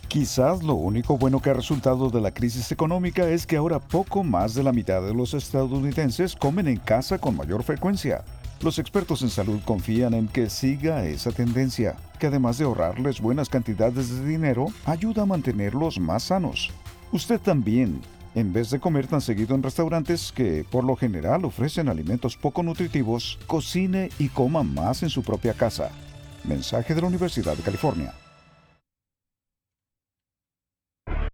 Quizás lo único bueno que ha resultado de la crisis económica es que ahora poco más de la mitad de los estadounidenses comen en casa con mayor frecuencia. Los expertos en salud confían en que siga esa tendencia, que además de ahorrarles buenas cantidades de dinero, ayuda a mantenerlos más sanos. Usted también, en vez de comer tan seguido en restaurantes que por lo general ofrecen alimentos poco nutritivos, cocine y coma más en su propia casa. Mensaje de la Universidad de California.